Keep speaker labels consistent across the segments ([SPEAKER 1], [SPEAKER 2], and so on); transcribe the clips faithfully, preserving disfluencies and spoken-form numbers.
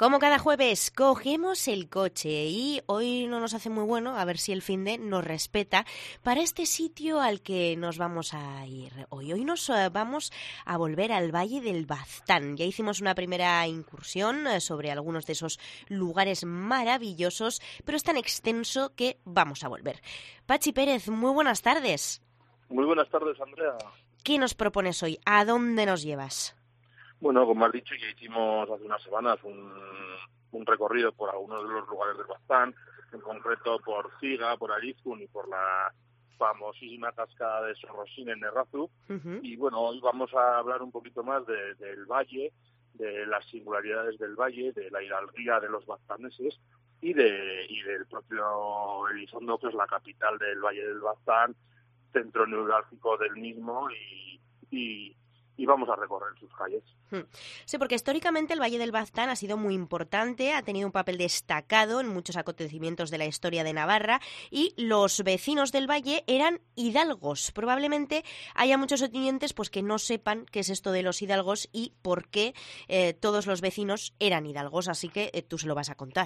[SPEAKER 1] Como cada jueves, cogemos el coche y hoy no nos hace muy bueno, a ver si el finde nos respeta, para este sitio al que nos vamos a ir hoy. Hoy nos uh, vamos a volver al Valle del Baztán. Ya hicimos una primera incursión uh, sobre algunos de esos lugares maravillosos, pero es tan extenso que vamos a volver. Pachi Pérez, muy buenas tardes.
[SPEAKER 2] Muy buenas tardes, Andrea.
[SPEAKER 1] ¿Qué nos propones hoy? ¿A dónde nos llevas?
[SPEAKER 2] Bueno, como has dicho, ya hicimos hace unas semanas un, un recorrido por algunos de los lugares del Baztán, en concreto por Ziga, por Arizkun y por la famosísima cascada de Sorrosin en Errazu. Uh-huh. Y bueno, hoy vamos a hablar un poquito más de, del valle, de las singularidades del valle, de la hidalguía de los baztaneses y, de, y del propio Elizondo, que es la capital del Valle del Baztán, centro neurálgico del mismo, y, y y vamos a recorrer sus calles.
[SPEAKER 1] Sí, porque históricamente el Valle del Baztán ha sido muy importante, ha tenido un papel destacado en muchos acontecimientos de la historia de Navarra y los vecinos del valle eran hidalgos. Probablemente haya muchos oyentes pues, que no sepan qué es esto de los hidalgos y por qué eh, todos los vecinos eran hidalgos, así que eh, tú se lo vas a contar.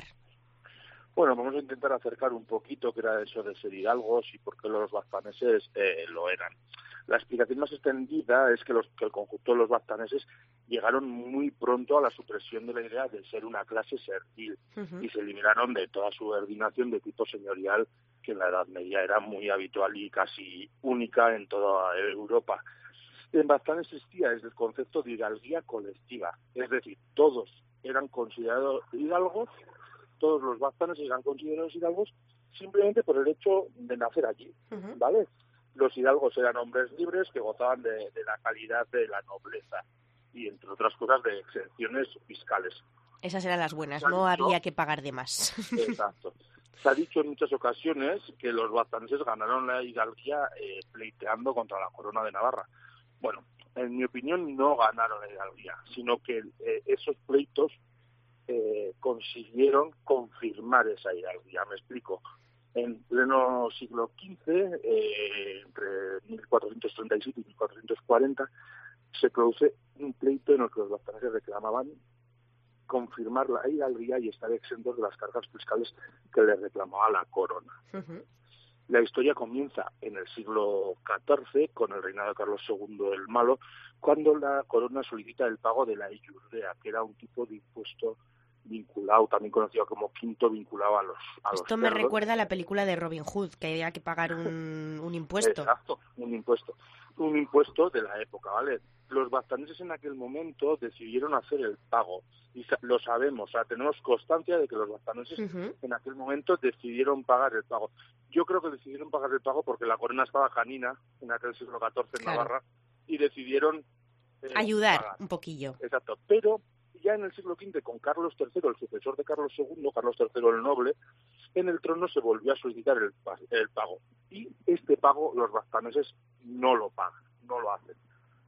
[SPEAKER 2] Bueno, vamos a intentar acercar un poquito qué era eso de ser hidalgos y por qué los baztaneses eh, lo eran. La explicación más extendida es que, los, que el conjunto de los baztaneses llegaron muy pronto a la supresión de la idea de ser una clase servil uh-huh. y se liberaron de toda subordinación de tipo señorial que en la Edad Media era muy habitual y casi única en toda Europa. En Baztán existía desde el concepto de hidalguía colectiva, es decir, todos eran considerados hidalgos, todos los baztaneses eran considerados hidalgos simplemente por el hecho de nacer allí, uh-huh. ¿vale? Los hidalgos eran hombres libres que gozaban de, de la calidad de la nobleza y, entre otras cosas, de exenciones fiscales.
[SPEAKER 1] Esas eran las buenas, no dicho, había que pagar de más.
[SPEAKER 2] Exacto. Se ha dicho en muchas ocasiones que los baztaneses ganaron la hidalguía eh, pleiteando contra la corona de Navarra. Bueno, en mi opinión no ganaron la hidalguía, sino que eh, esos pleitos eh, consiguieron confirmar esa hidalguía. Me explico. En pleno siglo quince, eh, entre mil cuatrocientos treinta y siete y mil cuatrocientos cuarenta, se produce un pleito en el que los baztaneses reclamaban confirmar la hidalguía y estar exentos de las cargas fiscales que les reclamaba la corona. Uh-huh. La historia comienza en el siglo catorce, con el reinado de Carlos segundo el Malo, cuando la corona solicita el pago de la eyurdea, que era un tipo de impuesto vinculado, también conocido como quinto, vinculado a los a
[SPEAKER 1] Esto
[SPEAKER 2] los
[SPEAKER 1] me
[SPEAKER 2] cerdos.
[SPEAKER 1] recuerda a la película de Robin Hood, que había que pagar un, un impuesto.
[SPEAKER 2] Exacto, un impuesto. Un impuesto de la época, ¿vale? Los baztaneses en aquel momento decidieron hacer el pago, y lo sabemos, o sea, tenemos constancia de que los baztaneses uh-huh. en aquel momento decidieron pagar el pago. Yo creo que decidieron pagar el pago porque la corona estaba canina en aquel siglo catorce en claro. Navarra, y decidieron
[SPEAKER 1] eh, ayudar
[SPEAKER 2] pagar.
[SPEAKER 1] un poquillo.
[SPEAKER 2] Exacto, pero ya en el siglo quince, con Carlos tercero, el sucesor de Carlos segundo, Carlos tercero el Noble, en el trono se volvió a solicitar el, el pago. Y este pago los baztaneses no lo pagan, no lo hacen.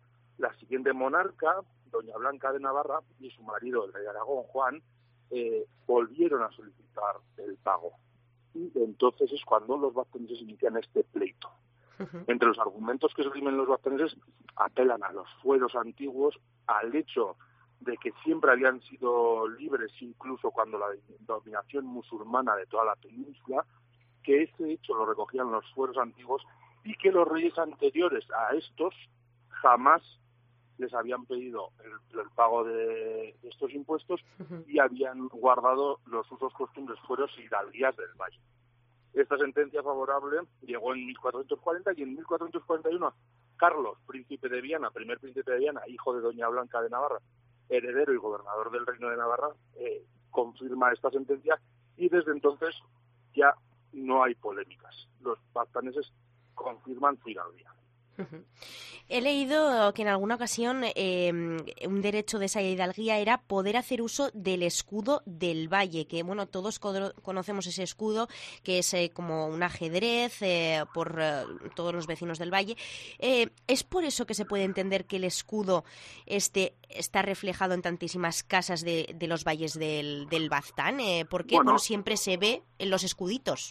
[SPEAKER 2] La siguiente monarca, doña Blanca de Navarra, y su marido, el rey de Aragón, Juan, eh, volvieron a solicitar el pago. Y entonces es cuando los baztaneses inician este pleito. Uh-huh. Entre los argumentos que esgrimen los baztaneses, apelan a los fueros antiguos, al hecho de que siempre habían sido libres incluso cuando la dominación musulmana de toda la península, que ese hecho lo recogían los fueros antiguos y que los reyes anteriores a estos jamás les habían pedido el, el pago de, de estos impuestos uh-huh. y habían guardado los usos, costumbres, fueros y hidalguías del valle. Esta sentencia favorable llegó en mil cuatrocientos cuarenta y en mil cuatrocientos cuarenta y uno Carlos, príncipe de Viana, primer príncipe de Viana, hijo de doña Blanca de Navarra, heredero y gobernador del Reino de Navarra, eh, confirma esta sentencia y desde entonces ya no hay polémicas. Los baztaneses confirman su hidalguía.
[SPEAKER 1] Uh-huh. He leído que en alguna ocasión eh, un derecho de esa hidalguía era poder hacer uso del escudo del valle, que bueno, todos co- conocemos ese escudo, que es eh, como un ajedrez eh, por eh, todos los vecinos del valle. Eh, ¿Es por eso que se puede entender que el escudo este está reflejado en tantísimas casas de, de los valles del, del Baztán? Eh, porque bueno, bueno, siempre se ve en los escuditos.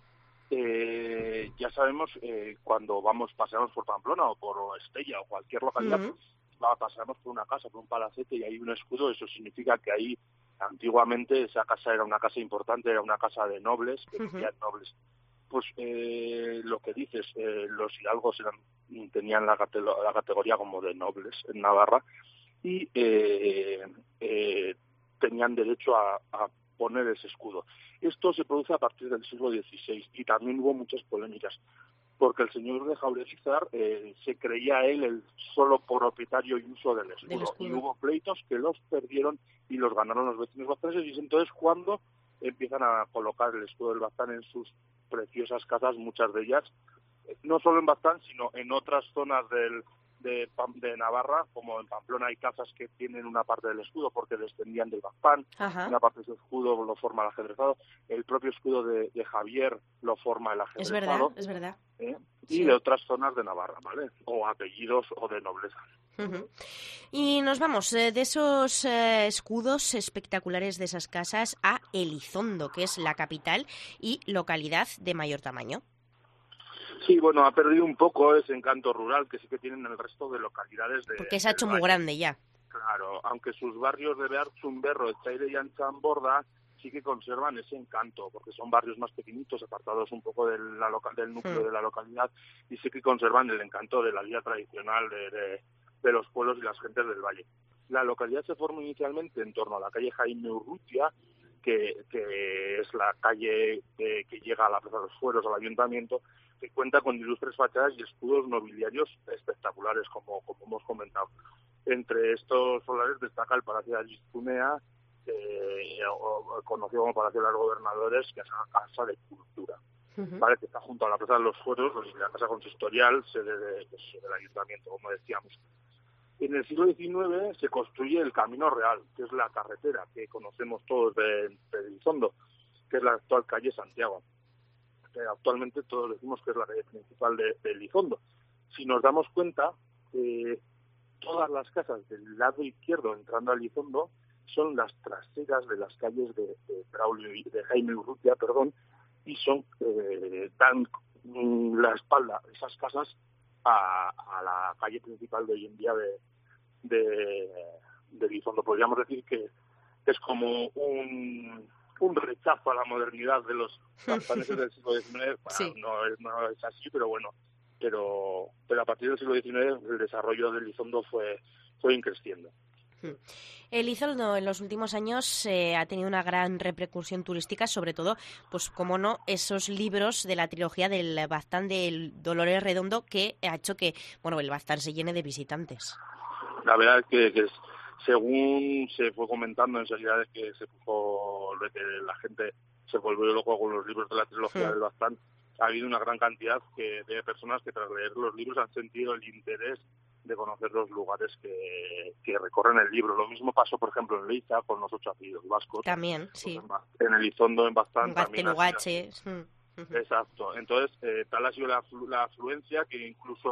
[SPEAKER 2] Eh, ya sabemos, eh, cuando vamos, paseamos por Pamplona o por Estella o cualquier localidad, uh-huh. pasamos por una casa, por un palacete y hay un escudo, eso significa que ahí Antiguamente esa casa era una casa importante, era una casa de nobles, que
[SPEAKER 1] Uh-huh.
[SPEAKER 2] vivían nobles. Pues eh, lo que dices, eh, los hidalgos eran, tenían la, cate- la categoría como de nobles en Navarra y eh, eh, tenían derecho a, a poner ese escudo. Esto se produce a partir del siglo dieciséis y también hubo muchas polémicas, porque el señor de Jauregizar eh, se creía él el solo propietario y uso del escudo,
[SPEAKER 1] Del escudo.
[SPEAKER 2] y hubo pleitos que los perdieron y los ganaron los vecinos bastaneses, y es entonces cuando empiezan a colocar el escudo del Baztán en sus preciosas casas, muchas de ellas, eh, no solo en Baztán, sino en otras zonas del, de, Pam- de Navarra, como en Pamplona hay casas que tienen una parte del escudo porque descendían del Baztán,
[SPEAKER 1] Ajá.
[SPEAKER 2] una parte de su escudo lo forma el ajedrezado, el propio escudo de, de Javier lo forma el
[SPEAKER 1] Es
[SPEAKER 2] ajedrezado.
[SPEAKER 1] verdad, es verdad.
[SPEAKER 2] ¿eh?
[SPEAKER 1] Sí.
[SPEAKER 2] Y de otras zonas de Navarra, ¿vale? O apellidos o de nobleza.
[SPEAKER 1] Uh-huh. Y nos vamos eh, de esos eh, escudos espectaculares de esas casas a Elizondo, que es la capital y localidad de mayor tamaño.
[SPEAKER 2] Sí, bueno, ha perdido un poco ese encanto rural que sí que tienen el resto de localidades de
[SPEAKER 1] Porque se ha hecho
[SPEAKER 2] del
[SPEAKER 1] muy
[SPEAKER 2] valle.
[SPEAKER 1] grande ya.
[SPEAKER 2] Claro, aunque sus barrios de Beartzunberro, Etxaire y Antxamborda sí que conservan ese encanto, porque son barrios más pequeñitos, apartados un poco de la loca- del núcleo
[SPEAKER 1] Hmm.
[SPEAKER 2] de la localidad, y sí que conservan el encanto de la vida tradicional de, de, de los pueblos y las gentes del valle. La localidad se formó inicialmente en torno a la calle Jaime Urrutia, que, que es la calle que, que llega a la Plaza de los Fueros, al ayuntamiento, que cuenta con ilustres fachadas y escudos nobiliarios espectaculares, como, como hemos comentado. Entre estos solares destaca el Palacio de Allizunea, eh, o, o conocido como Palacio de los Gobernadores, que es una casa de cultura,
[SPEAKER 1] Uh-huh.
[SPEAKER 2] ¿vale? Que está junto a la Plaza de los Fueros, la casa consistorial, sede de, pues, del ayuntamiento, como decíamos. En el siglo diecinueve se construye el Camino Real, que es la carretera que conocemos todos de, de Elizondo, que es la actual calle Santiago. Que actualmente todos decimos que es la calle principal de, de Elizondo. Si nos damos cuenta, eh, todas las casas del lado izquierdo entrando a Elizondo son las traseras de las calles de, de Braulio y de Jaime Urrutia, perdón, y son eh, dan mm, la espalda esas casas a, a la calle principal de hoy en día de de, de Elizondo. Podríamos decir que es como un, un rechazo a la modernidad de los bastaneses del siglo diecinueve. Bueno,
[SPEAKER 1] Sí.
[SPEAKER 2] no, es, no es así, pero bueno, pero pero a partir del siglo diecinueve el desarrollo de Elizondo fue fue increciendo.
[SPEAKER 1] Elizondo en los últimos años eh, ha tenido una gran repercusión turística, sobre todo, pues como no, esos libros de la trilogía del Baztán del Dolores Redondo, que ha hecho que, bueno, el Baztán se llene de visitantes.
[SPEAKER 2] La verdad es que, que es, según se fue comentando enseguida de que se puso, de que la gente se volvió loco con los libros de la trilogía
[SPEAKER 1] Hmm.
[SPEAKER 2] del Baztán, ha habido una gran cantidad que, de personas que tras leer los libros han sentido el interés de conocer los lugares que, que recorren el libro. Lo mismo pasó, por ejemplo, en Leiza con los ocho apellidos vascos.
[SPEAKER 1] También,
[SPEAKER 2] Pues
[SPEAKER 1] sí.
[SPEAKER 2] en, Ba- en Elizondo, en Baztán, también ha sido así.
[SPEAKER 1] Gaztelugatxe. Mm. Ujú.
[SPEAKER 2] Exacto. Entonces, eh, tal ha sido la, aflu- la afluencia que incluso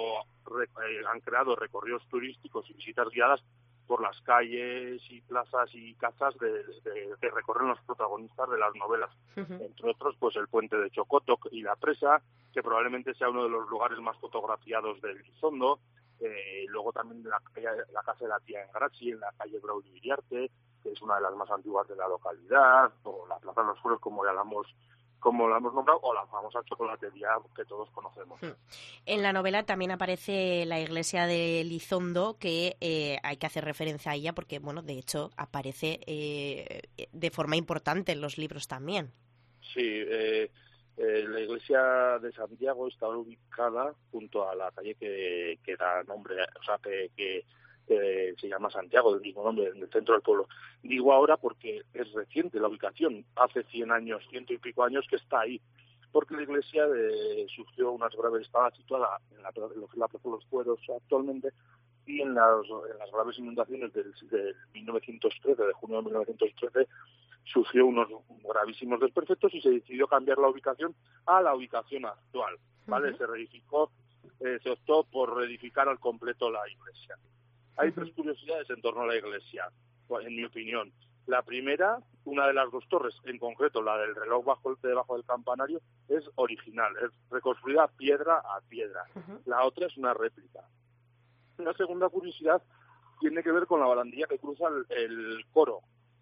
[SPEAKER 2] re- eh, han creado recorridos turísticos y visitas guiadas por las calles y plazas y casas de, de- que recorren los protagonistas de las novelas.
[SPEAKER 1] Ujú.
[SPEAKER 2] Entre otros, pues el puente de Chocoto y la presa, que probablemente sea uno de los lugares más fotografiados del Elizondo. Eh, luego también la, la casa de la tía Engrachi, en la calle Braulio Iriarte, que es una de las más antiguas de la localidad, o la Plaza de los Fueros, como ya la hemos como la hemos nombrado, o la famosa chocolatería que todos conocemos.
[SPEAKER 1] En la novela también aparece la iglesia de Elizondo, que eh, hay que hacer referencia a ella porque, bueno, de hecho aparece eh, de forma importante en los libros también.
[SPEAKER 2] Sí, eh, eh, la iglesia de Santiago está ubicada junto a la calle que, que da nombre, o sea, que, que eh, se llama Santiago, del mismo nombre, en el centro del pueblo. Digo ahora porque es reciente la ubicación, hace cien años, ciento y pico años que está ahí, porque la iglesia de, sufrió unas graves, estaba situada en, la, en lo que es la Plaza de los Fueros actualmente, y en las, en las graves inundaciones del, del mil novecientos trece, de junio de mil novecientos trece, sufrió unos gravísimos desperfectos y se decidió cambiar la ubicación a la ubicación actual, ¿vale? Uh-huh. Se reedificó, eh, se optó por reedificar al completo la iglesia. Hay uh-huh. tres curiosidades en torno a la iglesia, en mi opinión. La primera, una de las dos torres, en concreto la del reloj bajo debajo del campanario, es original, es reconstruida piedra a piedra. Uh-huh. La otra es una réplica. La segunda curiosidad tiene que ver con la barandilla que cruza el, el coro.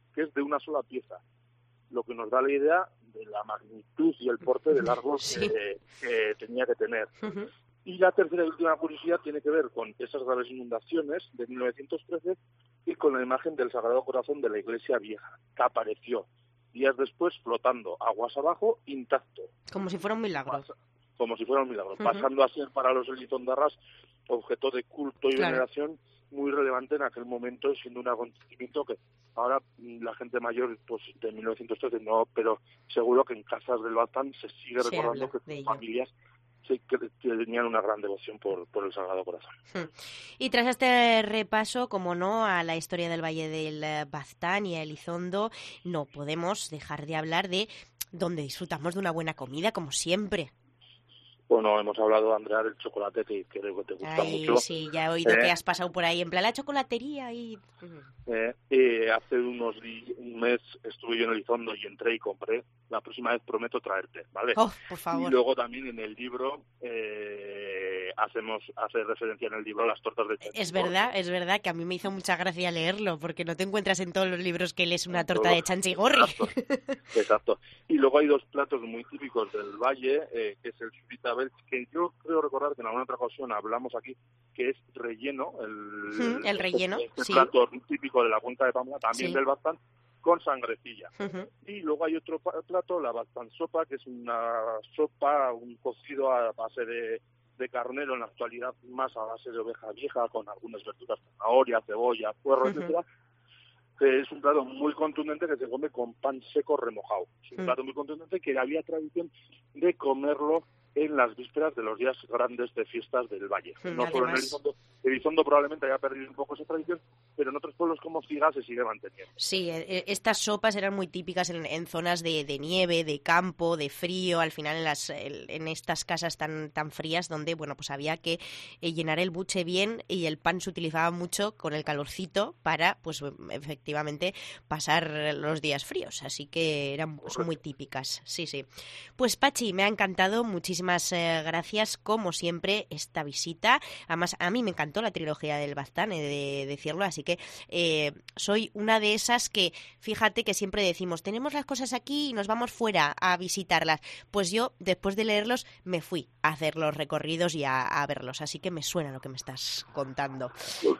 [SPEAKER 2] que es de una sola pieza, lo que nos da la idea de la magnitud y el porte del árbol sí. que, que tenía que tener. Uh-huh. Y la tercera y última curiosidad tiene que ver con esas graves inundaciones de mil novecientos trece y con la imagen del Sagrado Corazón de la Iglesia Vieja, que apareció días después flotando aguas abajo, intacto.
[SPEAKER 1] Como si fuera un milagro.
[SPEAKER 2] Pasa, como si fuera un milagro, uh-huh. pasando a ser para los elizondarras objeto de culto y claro. veneración muy relevante en aquel momento, siendo un acontecimiento que ahora la gente mayor, pues de mil novecientos trece no, pero seguro que en casas del Baztán se sigue se recordando que sus familias sí que tenían una gran devoción por, por el Sagrado Corazón.
[SPEAKER 1] Y tras este repaso, como no, a la historia del Valle del Baztán y a Elizondo, no podemos dejar de hablar de donde disfrutamos de una buena comida, como siempre.
[SPEAKER 2] Bueno, hemos hablado, Andrea, del chocolate, que creo que te gusta
[SPEAKER 1] Ay,
[SPEAKER 2] mucho.
[SPEAKER 1] Sí, ya he oído eh, que has pasado por ahí, en plan la chocolatería y...
[SPEAKER 2] Eh, eh, hace unos di- un mes estuve yo en Elizondo y entré y compré. La próxima vez prometo traerte, ¿vale?
[SPEAKER 1] Oh, por favor.
[SPEAKER 2] Y luego también en el libro eh, hacemos hace referencia en el libro a las tortas de chanchigorri.
[SPEAKER 1] Es verdad, es verdad que a mí me hizo mucha gracia leerlo, porque no te encuentras en todos los libros que lees una torta de chanchigorri.
[SPEAKER 2] Exacto, exacto. Y luego hay dos platos muy típicos del Valle, eh, que es el churrita belch, que yo creo recordar que en alguna otra ocasión hablamos aquí, que es relleno, el,
[SPEAKER 1] el relleno,
[SPEAKER 2] este
[SPEAKER 1] sí.
[SPEAKER 2] plato típico de la cuenca de Pamplona, también
[SPEAKER 1] sí.
[SPEAKER 2] del Baztán, con sangrecilla.
[SPEAKER 1] Uh-huh.
[SPEAKER 2] Y luego hay otro plato, la Baztán sopa, que es una sopa, un cocido a base de, de carnero, en la actualidad más a base de oveja vieja, con algunas verduras, zanahoria, cebolla, puerro, uh-huh. etcétera. Que es un plato muy contundente que se come con pan seco remojado. Es un uh-huh. plato muy contundente que había tradición de comerlo en las vísperas de los días grandes de fiestas del Valle.
[SPEAKER 1] Uh-huh.
[SPEAKER 2] No solo en Elizondo. Elizondo probablemente haya perdido un poco esa tradición, pero en otros pueblos como Figa se sigue manteniendo.
[SPEAKER 1] Sí, estas sopas eran muy típicas en, en zonas de, de nieve, de campo, de frío, al final en, las, en estas casas tan, tan frías donde, bueno, pues había que eh, llenar el buche bien y el pan se utilizaba mucho con el calorcito para, pues efectivamente, pasar los días fríos, así que eran son muy típicas, sí, sí. Pues Pachi, me ha encantado, muchísimas eh, gracias, como siempre, esta visita, además a mí me encantó la trilogía del Baztán, he de decirlo, así que eh, soy una de esas que, fíjate que siempre decimos, tenemos las cosas aquí y nos vamos fuera a visitarlas. Pues yo, después de leerlos, me fui a hacer los recorridos y a, a verlos, así que me suena lo que me estás contando.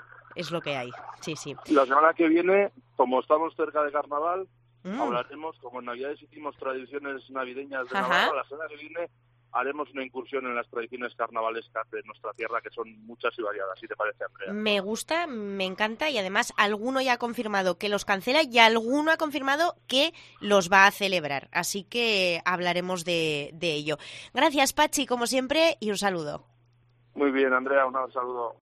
[SPEAKER 1] Es lo que hay, sí, sí.
[SPEAKER 2] La semana que viene, como estamos cerca de Carnaval, mm. hablaremos, como en Navidades hicimos tradiciones navideñas de Navarra, la semana que viene haremos una incursión en las tradiciones carnavalescas de nuestra tierra, que son muchas y variadas, si te parece, Andrea.
[SPEAKER 1] Me gusta, me encanta, y además alguno ya ha confirmado que los cancela y alguno ha confirmado que los va a celebrar, así que hablaremos de, de ello. Gracias, Pachi, como siempre, y un saludo.
[SPEAKER 2] Muy bien, Andrea, un saludo.